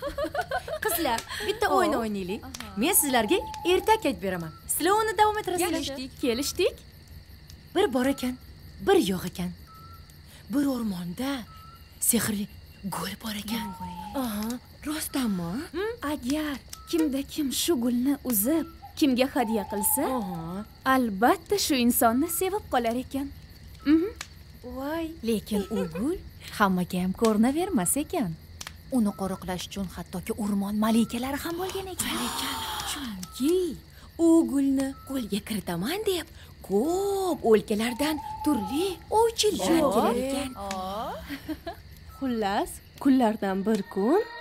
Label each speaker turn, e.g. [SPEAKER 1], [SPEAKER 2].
[SPEAKER 1] Qizlar, bitta o'yin o'ynaylik. Men sizlarga ertak aytib beraman. Sizlar uni davom ettirasizlar.
[SPEAKER 2] Kelishdik.
[SPEAKER 1] Bir bor ekan, bir yo'q ekan. Bir o'rmonda sehrli gul bor ekan.
[SPEAKER 3] Rostdanmi?
[SPEAKER 2] Agar kimda kim shu gulni uzib, kimga hadya qilsa, albatta shu insonni sevib qolar ekan.
[SPEAKER 1] Voy,
[SPEAKER 4] Lekin u gul hammaga ham ko'rinavermas ekan. Uni qo'riqlash uchun hattoki o'rmon malikalari ham bo'lgan ekan.
[SPEAKER 3] Chunki u gulni qo'lga kiritaman deb ko'p o'lkalardan turli ovchilar kelar ekan.
[SPEAKER 2] Xullas, kunlardan bir kun